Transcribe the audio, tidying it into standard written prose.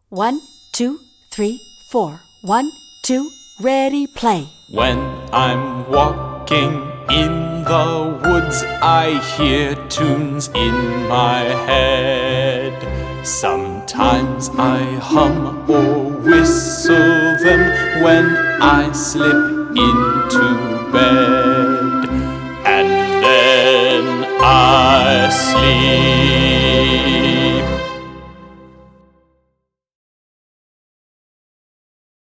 1, 2, 3, 4. 1, 2, ready, play. When I'm walking in the woods, I hear tunes in my head. Sometimes I hum or whistle them when I slip into bed. And then I sleep